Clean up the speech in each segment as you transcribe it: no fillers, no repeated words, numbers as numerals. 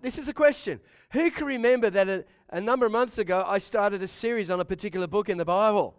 this is a question. Who can remember that a number of months ago I started a series on a particular book in the Bible?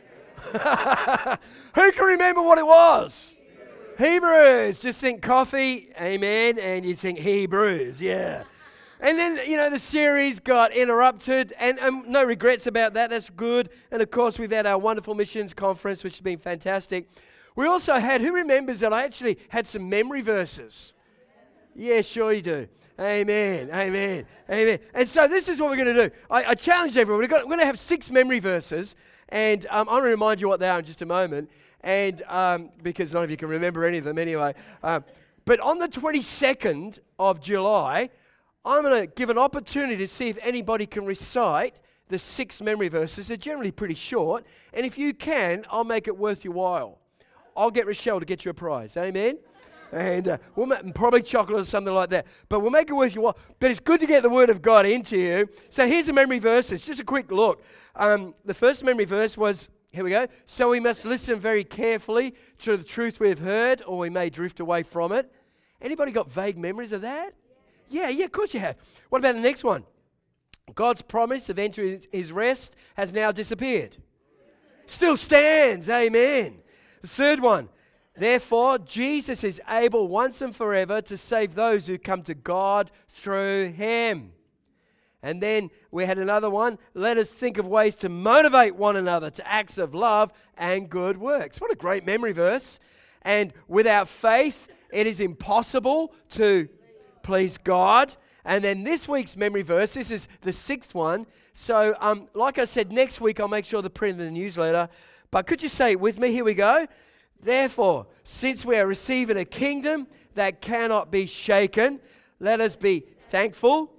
Who can remember what it was? Hebrews. Just think coffee, amen, and you think Hebrews, yeah. And then, the series got interrupted, and no regrets about that. That's good. And, of course, we've had our wonderful missions conference, which has been fantastic. We also had, who remembers that I actually had some memory verses? Yeah, sure you do. Amen, amen, amen. And so this is what we're going to do. I challenged everyone. We're going to have 6 memory verses, and I'm going to remind you what they are in just a moment, and because none of you can remember any of them anyway. But on the 22nd of July, I'm going to give an opportunity to see if anybody can recite the 6 memory verses. They're generally pretty short, and if you can, I'll make it worth your while. I'll get Rochelle to get you a prize. Amen? And we'll make probably chocolate or something like that. But we'll make it worth your while. But it's good to get the Word of God into you. So here's the memory verses. Just a quick look. The first memory verse was, here we go. So we must listen very carefully to the truth we have heard, or we may drift away from it. Anybody got vague memories of that? Yeah, of course you have. What about the next one? God's promise of entering his rest has now disappeared. Still stands. Amen. The third one. Therefore, Jesus is able once and forever to save those who come to God through him. And then we had another one. Let us think of ways to motivate one another to acts of love and good works. What a great memory verse. And without faith, it is impossible to please God. And then this week's memory verse, this is the 6th one. So, like I said, next week I'll make sure to print the newsletter. But could you say it with me? Here we go. Therefore, since we are receiving a kingdom that cannot be shaken, let us be thankful.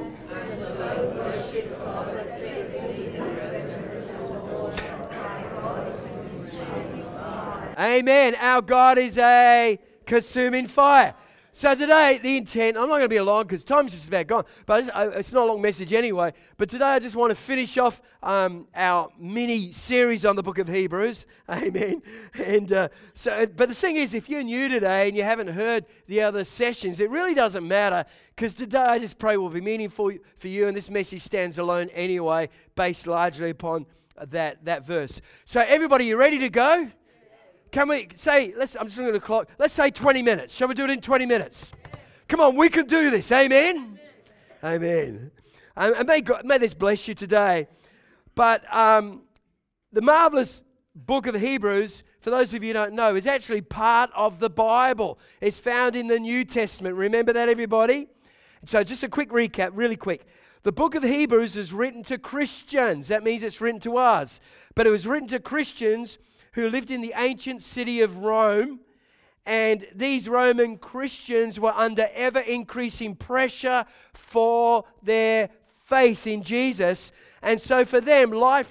Amen. Our God is a consuming fire. So today, the intent, I'm not going to be long because time's just about gone, but it's not a long message anyway. But today I just want to finish off our mini-series on the book of Hebrews. Amen. And but the thing is, if you're new today and you haven't heard the other sessions, it really doesn't matter because today I just pray will be meaningful for you, and this message stands alone anyway, based largely upon that verse. So everybody, you ready to go? Can we say, I'm just looking at the clock, let's say 20 minutes. Shall we do it in 20 minutes? Come on, we can do this. Amen? Amen. And may this bless you today. But the marvelous book of Hebrews, for those of you who don't know, is actually part of the Bible. It's found in the New Testament. Remember that, everybody? So just a quick recap, really quick. The book of Hebrews is written to Christians. That means it's written to us. But it was written to Christians who lived in the ancient city of Rome, and these Roman Christians were under ever-increasing pressure for their faith in Jesus, and so for them, life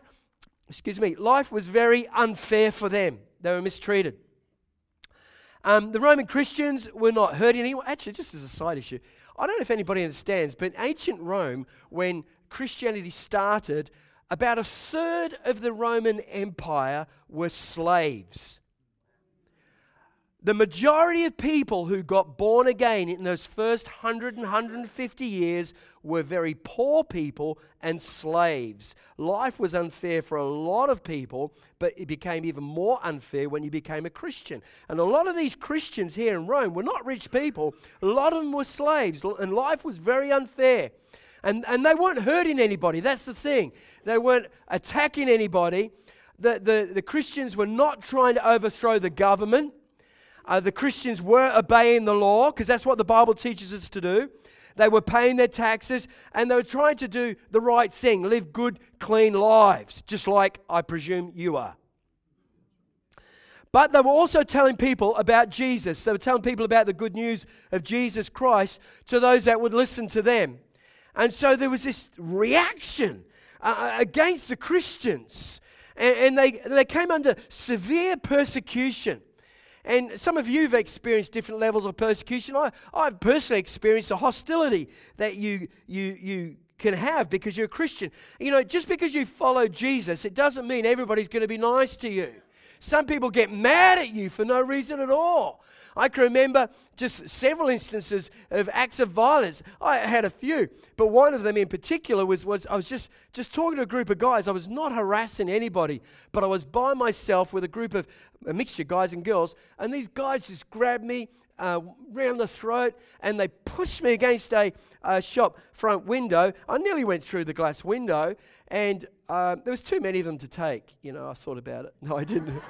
was very unfair for them. They were mistreated. The Roman Christians were not hurting anyone. Actually, just as a side issue, I don't know if anybody understands, but in ancient Rome, when Christianity started, about a third of the Roman Empire were slaves. The majority of people who got born again in those first 100 and 150 years were very poor people and slaves. Life was unfair for a lot of people, but it became even more unfair when you became a Christian. And a lot of these Christians here in Rome were not rich people. A lot of them were slaves, and life was very unfair. And they weren't hurting anybody. That's the thing. They weren't attacking anybody. The Christians were not trying to overthrow the government. The Christians were obeying the law because that's what the Bible teaches us to do. They were paying their taxes and they were trying to do the right thing, live good, clean lives, just like I presume you are. But they were also telling people about Jesus. They were telling people about the good news of Jesus Christ to those that would listen to them. And so there was this reaction against the Christians. And they came under severe persecution. And some of you have experienced different levels of persecution. I've personally experienced the hostility that you can have because you're a Christian. Just because you follow Jesus, it doesn't mean everybody's going to be nice to you. Some people get mad at you for no reason at all. I can remember just several instances of acts of violence. I had a few, but one of them in particular was I was just talking to a group of guys. I was not harassing anybody, but I was by myself with a mixture of guys and girls, and these guys just grabbed me round the throat, and they pushed me against a shop front window. I nearly went through the glass window, and there was too many of them to take. I thought about it. No, I didn't.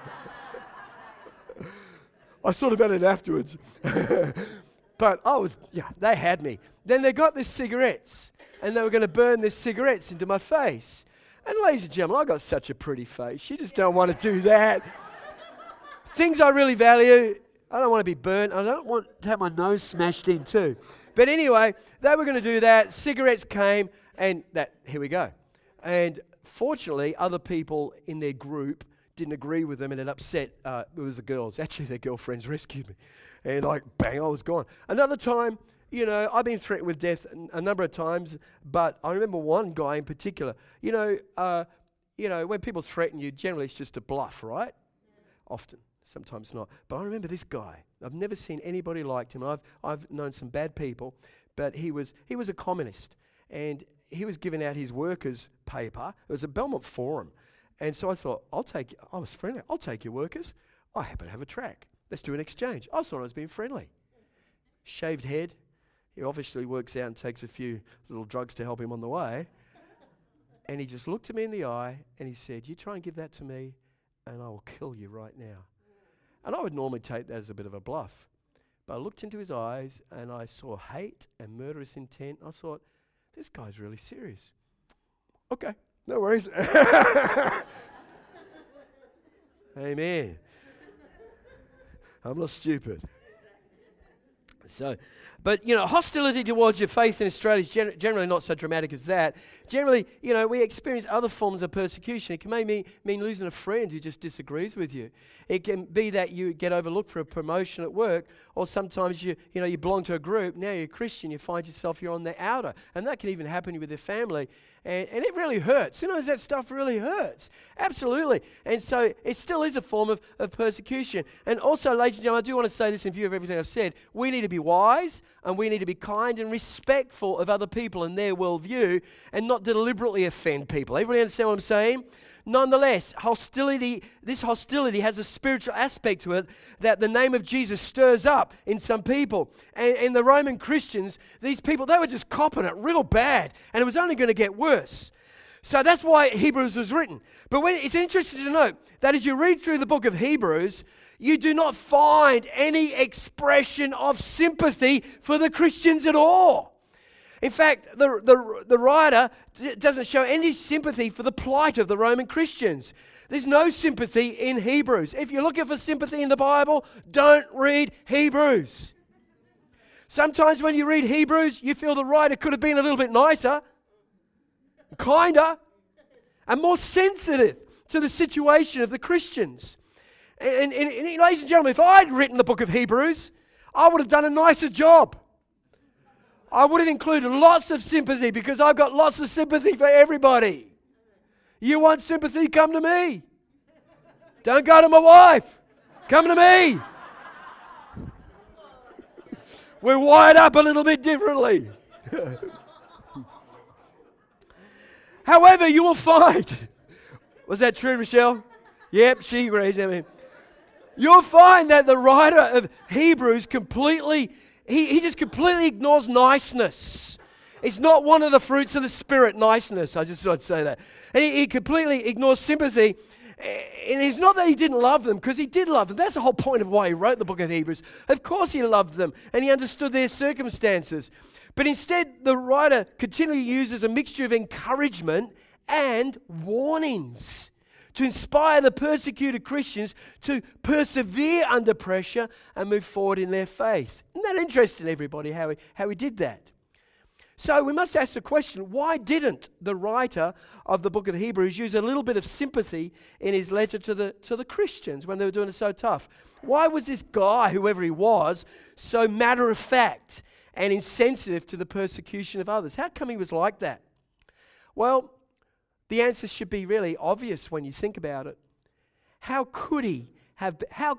I thought about it afterwards. But they had me. Then they got these cigarettes, and they were going to burn these cigarettes into my face. And ladies and gentlemen, I got such a pretty face. You just don't want to do that. Things I really value, I don't want to be burnt. I don't want to have my nose smashed in too. But anyway, they were going to do that. Cigarettes came, and here we go. And fortunately, other people in their group didn't agree with them, and it upset. It was the girls. Actually, their girlfriends rescued me. And bang, I was gone. Another time, I've been threatened with death a number of times, but I remember one guy in particular. When people threaten you, generally it's just a bluff, right? Often. Sometimes not. But I remember this guy. I've never seen anybody like him. I've known some bad people, but he was a communist, and he was giving out his workers' paper. It was a Belmont Forum. And so I thought, I was friendly. I'll take your workers. I happen to have a track. Let's do an exchange. I thought I was being friendly. Shaved head. He obviously works out and takes a few little drugs to help him on the way. And he just looked at me in the eye and he said, "You try and give that to me and I will kill you right now." And I would normally take that as a bit of a bluff. But I looked into his eyes and I saw hate and murderous intent. I thought, this guy's really serious. Okay, no worries. Amen. I'm not stupid. But hostility towards your faith in Australia is generally not so dramatic as that. Generally, we experience other forms of persecution. It can mean losing a friend who just disagrees with you. It can be that you get overlooked for a promotion at work, or sometimes you belong to a group. Now you're a Christian, you find yourself you're on the outer, and that can even happen with your family, and it really hurts. That stuff really hurts. Absolutely. And so it still is a form of persecution. And also, ladies and gentlemen, I do want to say this in view of everything I've said. We need to be wise, and we need to be kind and respectful of other people and their worldview, and not deliberately offend people. Everybody understand what I'm saying? Nonetheless, this hostility has a spiritual aspect to it that the name of Jesus stirs up in some people. And the Roman Christians, these people, they were just copping it real bad, and it was only going to get worse. So that's why Hebrews was written. But it's interesting to note that as you read through the book of Hebrews, you do not find any expression of sympathy for the Christians at all. In fact, the writer doesn't show any sympathy for the plight of the Roman Christians. There's no sympathy in Hebrews. If you're looking for sympathy in the Bible, don't read Hebrews. Sometimes when you read Hebrews, you feel the writer could have been a little bit nicer, kinder, and more sensitive to the situation of the Christians. And ladies and gentlemen, if I'd written the book of Hebrews, I would have done a nicer job. I would have included lots of sympathy, because I've got lots of sympathy for everybody. You want sympathy? Come to me. Don't go to my wife. Come to me. We're wired up a little bit differently. However, you will find, was that true, Michelle? Yep, she agrees. You'll find that the writer of Hebrews he just completely ignores niceness. It's not one of the fruits of the Spirit, niceness. I just thought I'd say that. And he completely ignores sympathy. And it's not that he didn't love them, because he did love them. That's the whole point of why he wrote the book of Hebrews. Of course he loved them, and he understood their circumstances. But instead, the writer continually uses a mixture of encouragement and warnings to inspire the persecuted Christians to persevere under pressure and move forward in their faith. Isn't that interesting, everybody, how he did that? So we must ask the question, why didn't the writer of the book of Hebrews use a little bit of sympathy in his letter to the Christians when they were doing it so tough? Why was this guy, whoever he was, so matter-of-fact and insensitive to the persecution of others? How come he was like that? Well, the answer should be really obvious when you think about it. How could he have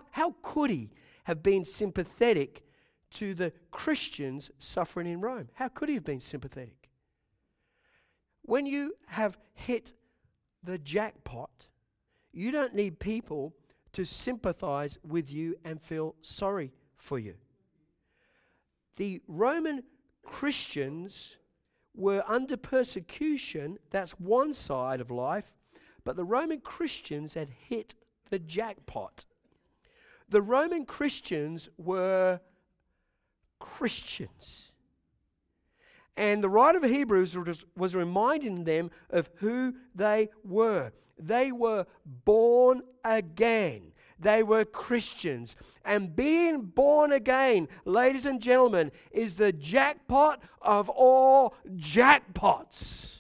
been sympathetic to the Christians suffering in Rome? How could he have been sympathetic? When you have hit the jackpot, you don't need people to sympathize with you and feel sorry for you. The Roman Christians were under persecution. That's one side of life. But the Roman Christians had hit the jackpot. The Roman Christians were Christians. And the writer of Hebrews was reminding them of who they were. They were born again. They were Christians. And being born again, ladies and gentlemen, is the jackpot of all jackpots.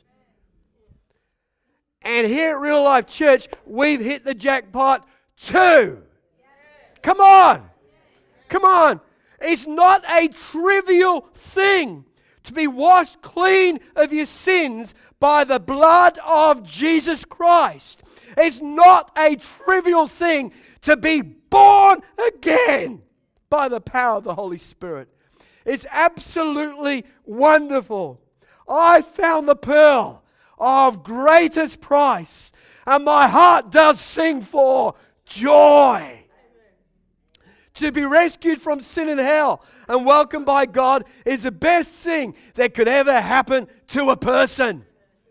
And here at Real Life Church, we've hit the jackpot too. Come on. Come on. It's not a trivial thing to be washed clean of your sins by the blood of Jesus Christ. It's not a trivial thing to be born again by the power of the Holy Spirit. It's absolutely wonderful. I found the pearl of greatest price, and my heart does sing for joy. To be rescued from sin and hell and welcomed by God is the best thing that could ever happen to a person.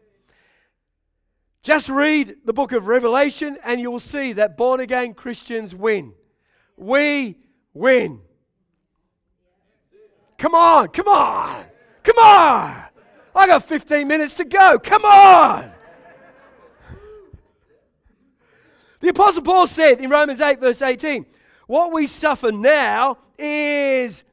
Just read the book of Revelation and you will see that born-again Christians win. We win. Come on, come on, come on. I got 15 minutes to go. Come on. The Apostle Paul said in Romans 8 verse 18, what we suffer now is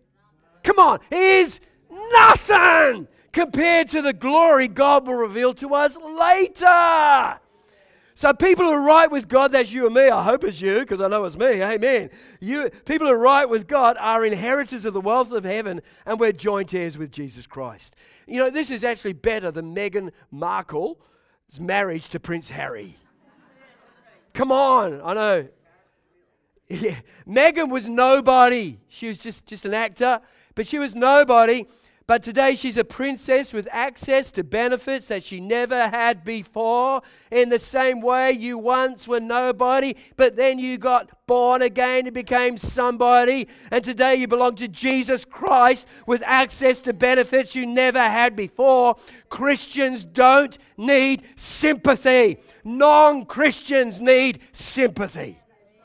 nothing compared to the glory God will reveal to us later. So people who are right with God, that's you and me. I hope it's you, because I know it's me. Amen. People who are right with God are inheritors of the wealth of heaven, and we're joint heirs with Jesus Christ. You know, this is actually better than Meghan Markle's marriage to Prince Harry. Come on, I know. Yeah. Meghan was nobody. She was just an actor, but she was nobody. But today she's a princess with access to benefits that she never had before. In the same way, you once were nobody, but then you got born again and became somebody. And today you belong to Jesus Christ with access to benefits you never had before. Christians don't need sympathy. Non-Christians need sympathy.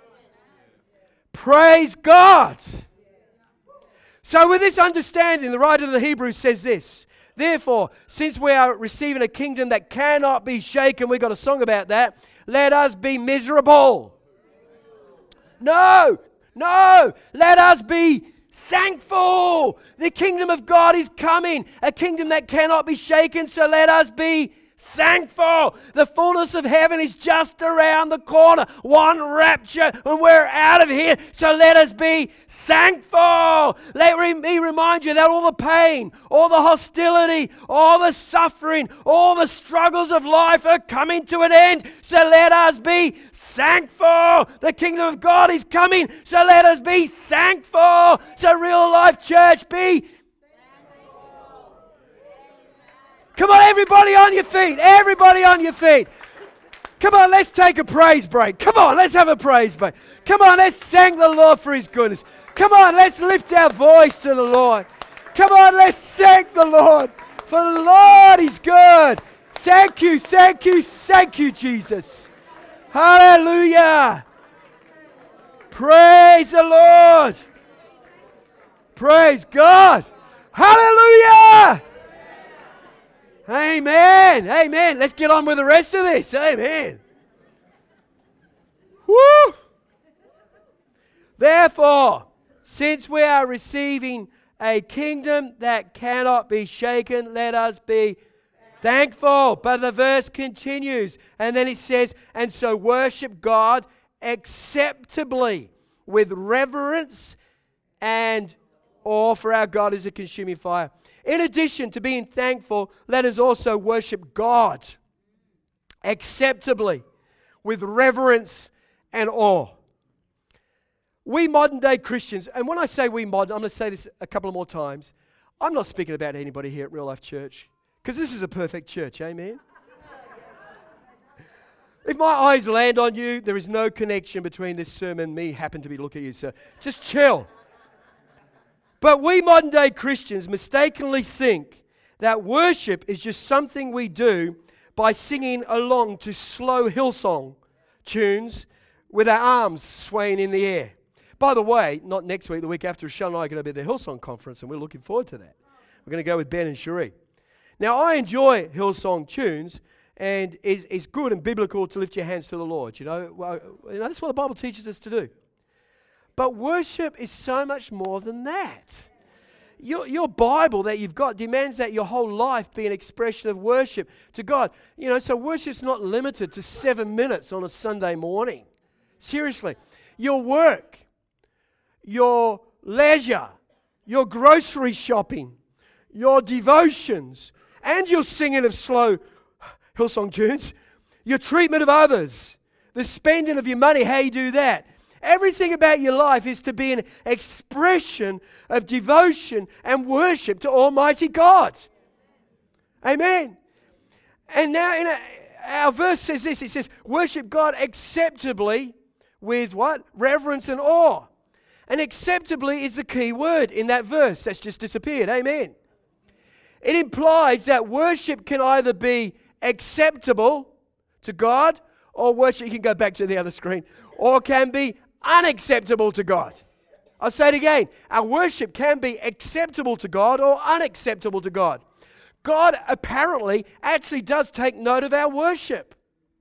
Praise God. So with this understanding, the writer of the Hebrews says this. Therefore, since we are receiving a kingdom that cannot be shaken, we've got a song about that, let us be miserable. No, let us be thankful. The kingdom of God is coming, a kingdom that cannot be shaken, so let us be thankful. The fullness of heaven is just around the corner. One rapture and we're out of here. So let us be thankful. Let me remind you that all the pain, all the hostility, all the suffering, all the struggles of life are coming to an end. So let us be thankful. The kingdom of God is coming. So let us be thankful. So Real Life Church, be Come on, everybody on your feet. Everybody on your feet. Come on, let's take a praise break. Come on, let's have a praise break. Come on, let's thank the Lord for His goodness. Come on, let's lift our voice to the Lord. Come on, let's thank the Lord. For the Lord is good. Thank you, thank you, thank you, Jesus. Hallelujah. Praise the Lord. Praise God. Hallelujah. Amen. Amen. Let's get on with the rest of this. Amen. Woo! Therefore, since we are receiving a kingdom that cannot be shaken, let us be thankful. But the verse continues, and then it says, and so worship God acceptably with reverence and awe, for our God is a consuming fire. In addition to being thankful, let us also worship God acceptably with reverence and awe. We modern day Christians, and when I say we modern, I'm going to say this a couple of more times. I'm not speaking about anybody here at Real Life Church, because this is a perfect church, amen? If my eyes land on you, there is no connection between this sermon and me happen to be looking at you, so just chill. But we modern day Christians mistakenly think that worship is just something we do by singing along to slow Hillsong tunes with our arms swaying in the air. By the way, not next week, the week after, Sean and I are going to be at the Hillsong conference, and we're looking forward to that. We're going to go with Ben and Cherie. Now, I enjoy Hillsong tunes, and it's good and biblical to lift your hands to the Lord. That's what the Bible teaches us to do. But worship is so much more than that. Your Bible that you've got demands that your whole life be an expression of worship to God. So worship's not limited to 7 minutes on a Sunday morning. Seriously. Your work, your leisure, your grocery shopping, your devotions, and your singing of slow Hillsong tunes, your treatment of others, the spending of your money, how you do that. Everything about your life is to be an expression of devotion and worship to Almighty God. Amen. And now our verse says this. It says, worship God acceptably with what? Reverence and awe. And acceptably is the key word in that verse that's just disappeared. Amen. It implies that worship can either be acceptable to God, or worship, you can go back to the other screen, or can be unacceptable to God. I'll say it again. Our worship can be acceptable to God or unacceptable to God. God apparently actually does take note of our worship.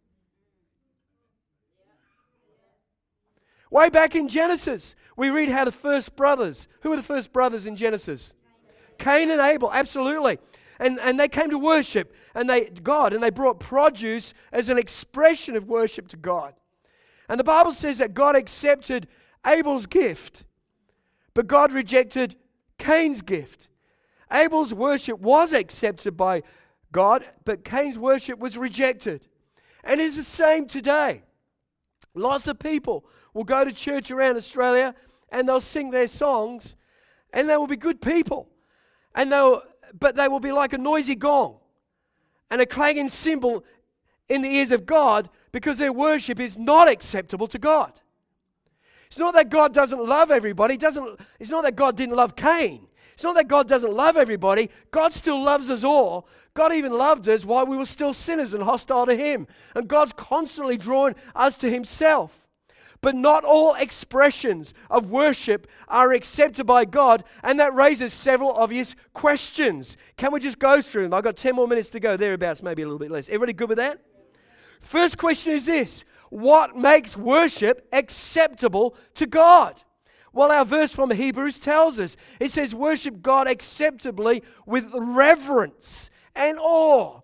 Way back in Genesis, we read how the first brothers, who were the first brothers in Genesis? Cain and Abel, absolutely. And they came to worship, and they brought produce as an expression of worship to God. And the Bible says that God accepted Abel's gift, but God rejected Cain's gift. Abel's worship was accepted by God, but Cain's worship was rejected. And it's the same today. Lots of people will go to church around Australia and they'll sing their songs, and they will be good people. But they will be like a noisy gong and a clanging cymbal in the ears of God, because their worship is not acceptable to God. It's not that God doesn't love everybody. It's not that God didn't love Cain. It's not that God doesn't love everybody. God still loves us all. God even loved us while we were still sinners and hostile to Him. And God's constantly drawing us to Himself. But not all expressions of worship are accepted by God, and that raises several obvious questions. Can we just go through them? I've got 10 more minutes to go, thereabouts, maybe a little bit less. Everybody good with that? First question is this: what makes worship acceptable to God? Well, our verse from Hebrews tells us. It says, worship God acceptably with reverence and awe.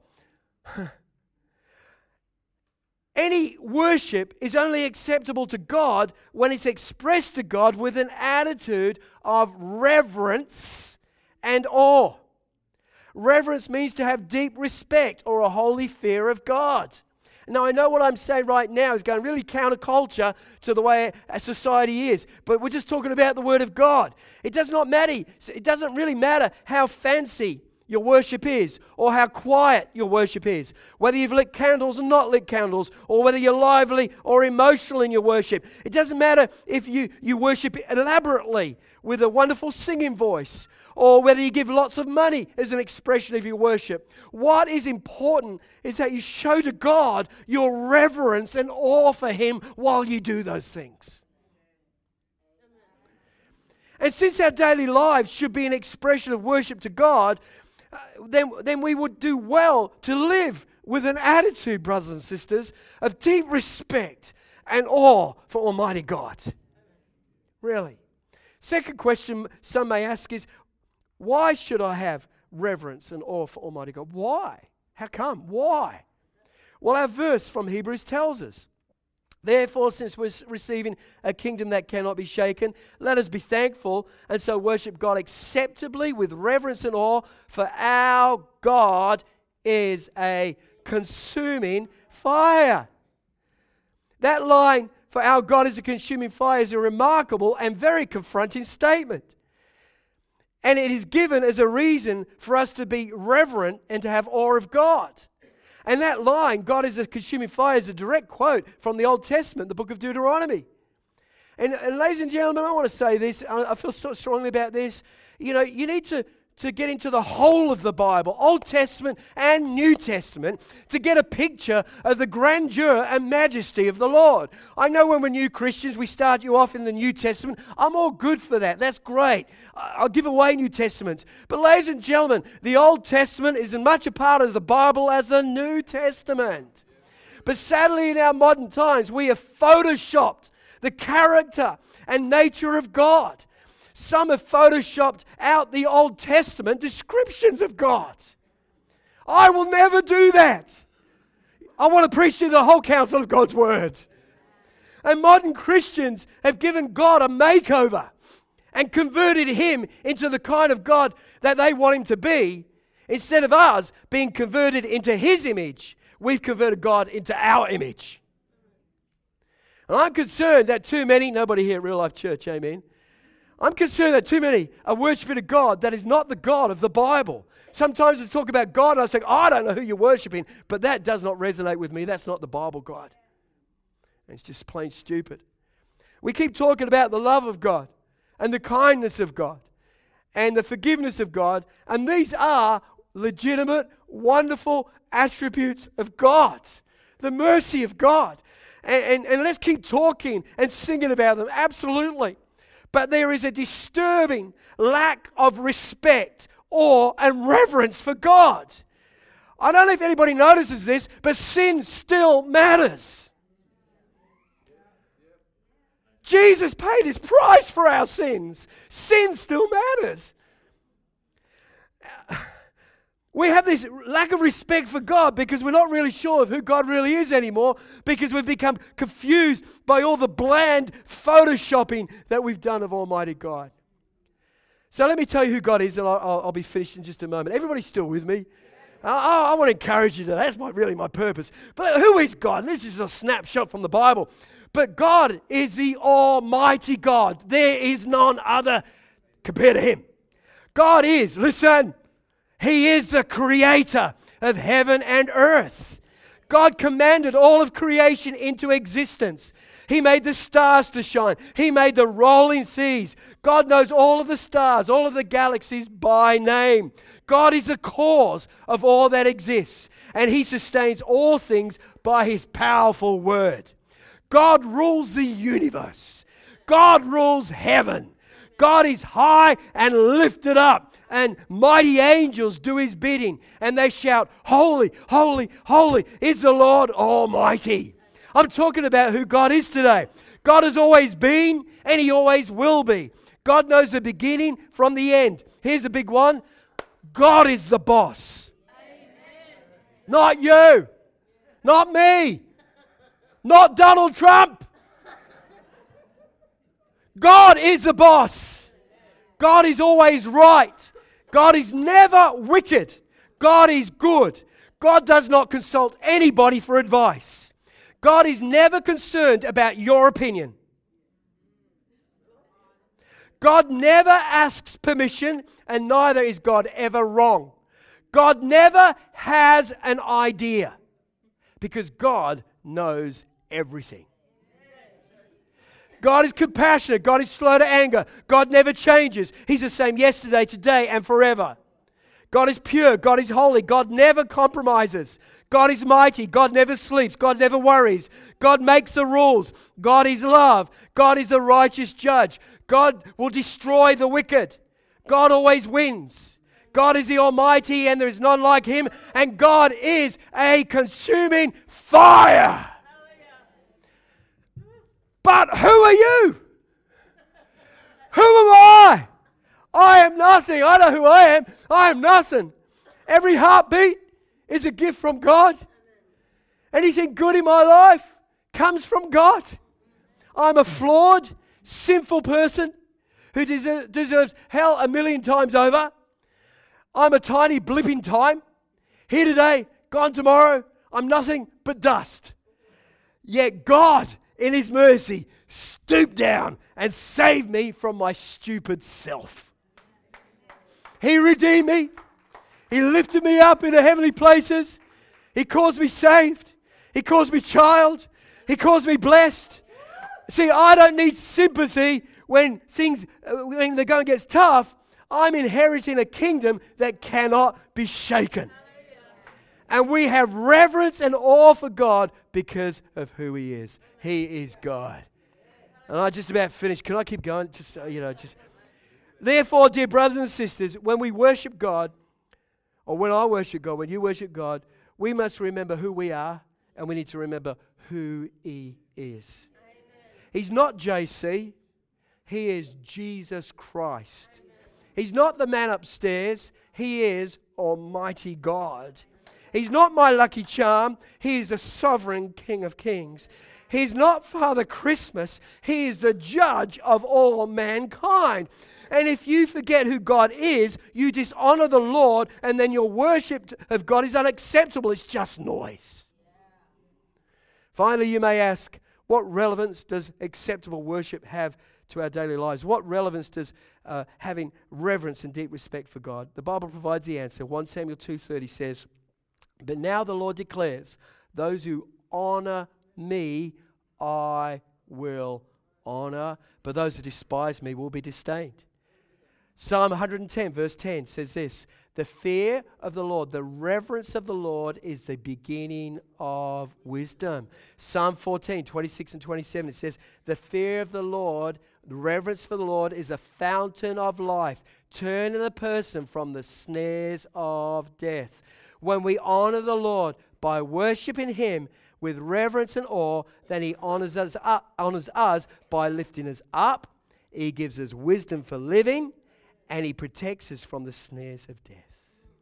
Any worship is only acceptable to God when it's expressed to God with an attitude of reverence and awe. Reverence means to have deep respect or a holy fear of God. Now, I know what I'm saying right now is going really counterculture to the way a society is, but we're just talking about the Word of God. It does not matter. It doesn't really matter how fancy your worship is, or how quiet your worship is, whether you've lit candles or not lit candles, or whether you're lively or emotional in your worship. It doesn't matter if you worship elaborately with a wonderful singing voice, or whether you give lots of money as an expression of your worship. What is important is that you show to God your reverence and awe for Him while you do those things. And since our daily lives should be an expression of worship to God, then we would do well to live with an attitude, brothers and sisters, of deep respect and awe for Almighty God. Really. Second question some may ask is, why should I have reverence and awe for Almighty God? Why? How come? Why? Well, our verse from Hebrews tells us, therefore, since we're receiving a kingdom that cannot be shaken, let us be thankful and so worship God acceptably with reverence and awe, for our God is a consuming fire. That line, for our God is a consuming fire is a remarkable and very confronting statement. And it is given as a reason for us to be reverent and to have awe of God. And that line, God is a consuming fire, is a direct quote from the Old Testament, the book of Deuteronomy. And ladies and gentlemen, I want to say this. I feel so strongly about this. You know, you need to get into the whole of the Bible, Old Testament and New Testament, to get a picture of the grandeur and majesty of the Lord. I know when we're new Christians, we start you off in the New Testament. I'm all good for that. That's great. I'll give away New Testaments. But ladies and gentlemen, the Old Testament is as much a part of the Bible as the New Testament. But sadly, in our modern times, we have photoshopped the character and nature of God. Some have photoshopped out the Old Testament descriptions of God. I will never do that. I want to preach to you the whole counsel of God's Word. And modern Christians have given God a makeover and converted Him into the kind of God that they want Him to be. Instead of us being converted into His image, we've converted God into our image. And I'm concerned that too many, nobody here at Real Life Church, amen. I'm concerned that too many are worshiping a God that is not the God of the Bible. Sometimes they talk about God and I think, I don't know who you're worshiping, but that does not resonate with me. That's not the Bible God. And it's just plain stupid. We keep talking about the love of God and the kindness of God and the forgiveness of God, and these are legitimate, wonderful attributes of God. The mercy of God. And let's keep talking and singing about them, absolutely. But there is a disturbing lack of respect, awe, and reverence for God. I don't know if anybody notices this, but sin still matters. Jesus paid His price for our sins. Sin still matters. We have this lack of respect for God because we're not really sure of who God really is anymore, because we've become confused by all the bland photoshopping that we've done of Almighty God. So let me tell you who God is, and I'll be finished in just a moment. Everybody's still with me? I want to encourage you today. That's really my purpose. But who is God? And this is a snapshot from the Bible. But God is the Almighty God. There is none other compared to Him. God is, listen, He is the creator of heaven and earth. God commanded all of creation into existence. He made the stars to shine. He made the rolling seas. God knows all of the stars, all of the galaxies by name. God is the cause of all that exists, and He sustains all things by His powerful word. God rules the universe. God rules heaven. God is high and lifted up, and mighty angels do His bidding, and they shout, "Holy, holy, holy is the Lord Almighty." I'm talking about who God is today. God has always been, and He always will be. God knows the beginning from the end. Here's the big one. God is the boss. Amen. Not you. Not me. Not Donald Trump. God is the boss. God is always right. God is never wicked. God is good. God does not consult anybody for advice. God is never concerned about your opinion. God never asks permission, and neither is God ever wrong. God never has an idea, because God knows everything. God is compassionate. God is slow to anger. God never changes. He's the same yesterday, today, and forever. God is pure. God is holy. God never compromises. God is mighty. God never sleeps. God never worries. God makes the rules. God is love. God is a righteous judge. God will destroy the wicked. God always wins. God is the Almighty, and there is none like Him. And God is a consuming fire. But who are you? Who am I? I am nothing. I know who I am. I am nothing. Every heartbeat is a gift from God. Anything good in my life comes from God. I'm a flawed, sinful person who deserves hell 1,000,000 times over. I'm a tiny blip in time. Here today, gone tomorrow. I'm nothing but dust. Yet God in His mercy, stooped down and saved me from my stupid self. He redeemed me. He lifted me up into heavenly places. He calls me saved. He calls me child. He calls me blessed. See, I don't need sympathy when the going gets tough. I'm inheriting a kingdom that cannot be shaken. And we have reverence and awe for God because of who He is. He is God. And I just about finished. Can I keep going? Therefore, dear brothers and sisters, when we worship God, or when I worship God, when you worship God, we must remember who we are, and we need to remember who He is. He's not JC. He is Jesus Christ. He's not the man upstairs. He is Almighty God. He's not my lucky charm. He is the sovereign King of Kings. He's not Father Christmas. He is the judge of all mankind. And if you forget who God is, you dishonor the Lord, and then your worship of God is unacceptable. It's just noise. Finally, you may ask, what relevance does acceptable worship have to our daily lives? What relevance does having reverence and deep respect for God? The Bible provides the answer. 1 Samuel 2:30 says, "But now the Lord declares, those who honor me, I will honor, but those who despise me will be disdained." Psalm 110 verse 10 says this, "The fear of the Lord, the reverence of the Lord is the beginning of wisdom." Psalm 14, 26 and 27, it says, "The fear of the Lord, the reverence for the Lord is a fountain of life, turning a person from the snares of death." When we honor the Lord by worshiping Him with reverence and awe, then He honors us by lifting us up. He gives us wisdom for living, and He protects us from the snares of death.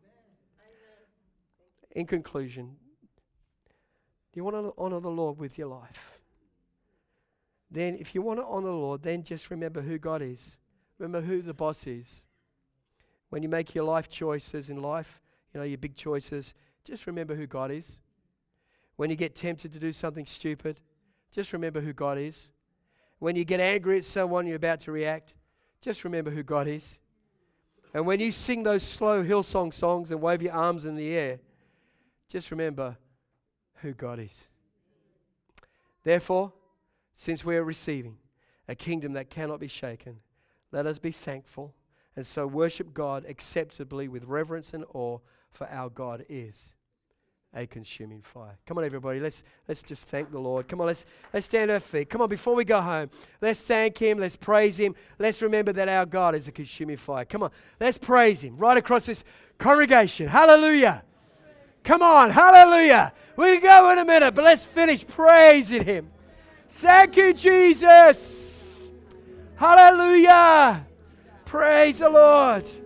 In conclusion, do you want to honor the Lord with your life? Then if you want to honor the Lord, then just remember who God is. Remember who the boss is. When you make your life choices in life, your big choices, just remember who God is. When you get tempted to do something stupid, just remember who God is. When you get angry at someone you're about to react, just remember who God is. And when you sing those slow Hillsong songs and wave your arms in the air, just remember who God is. Therefore, since we are receiving a kingdom that cannot be shaken, let us be thankful and so worship God acceptably with reverence and awe, for our God is a consuming fire. Come on, everybody, let's just thank the Lord. Come on, let's stand on our feet. Come on, before we go home, let's thank Him, let's praise Him. Let's remember that our God is a consuming fire. Come on, let's praise Him right across this congregation. Hallelujah. Come on, hallelujah. We'll go in a minute, but let's finish praising Him. Thank you, Jesus. Hallelujah. Praise the Lord.